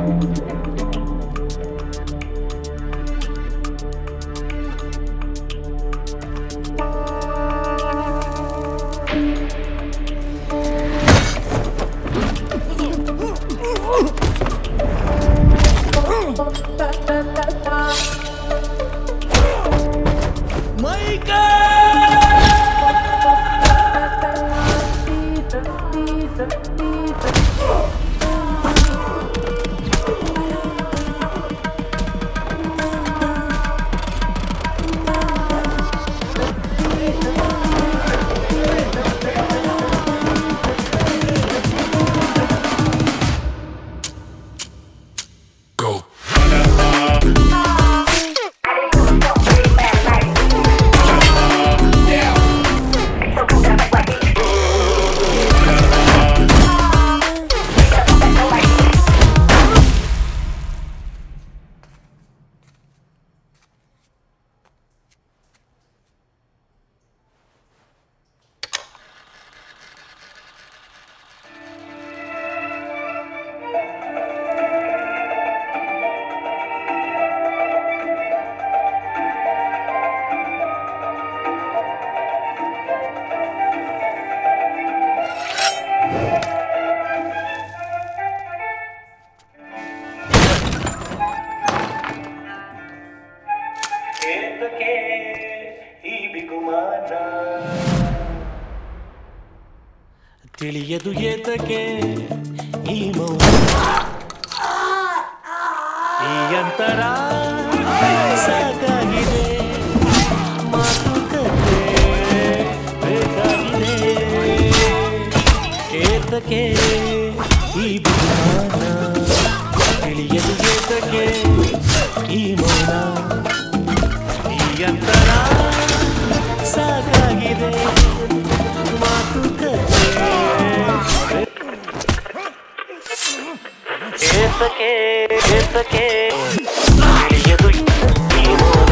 ಏತಕ್ಕೆ ಈ ಬಿಗುಮಾನ ತಿಳಿಯದು ಏತಕ್ಕೆ ಈ ಮೌನ ಈ ಅಂತರ ಸಾಕಾಗಿದೆ ಮಾತುಕತೆ ಬೇಕಾಗಿದೆ ಏತಕ್ಕೆ ಈ ಬಿಗುಮಾನ ತಿಳಿಯದು ಏತಕ್ಕೆ ಈ ಮೌನ ಯಂತ್ರ ಸಾಕಾಗಿದೆ ಮಾತುಕತೆ ಏತಕ್ಕೆ ಏತಕ್ಕೆ ತಿಳಿಯದು ಈ ಮೌನ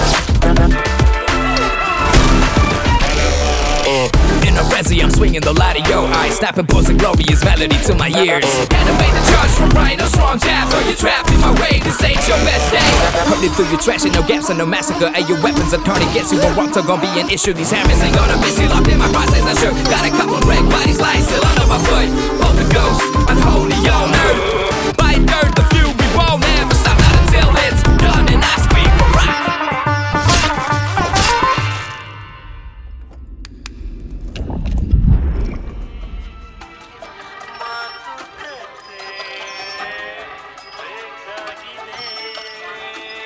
In a frenzy, I'm swinging the light of your eyes, snapping, posing glorious melody to my ears. Animate the charge from right or strong jabs. Are you trapped in my way? This ain't your best day. Hurting through your trash and no gaps and no massacre. And your weapons are targets. You won't want to gon' be an issue. These hammers ain't gonna miss you. Locked in my process, I'm sure. Got a couple wreck bodies lying still under my foot. Hold the ghost, unholy on earth. Bite dirt, the few we won't ever stop. Not until it's done and I scream for rock.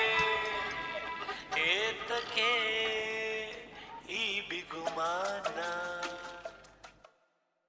ಏತಕ್ಕೆ ಈ ಬಿಗುಮಾನ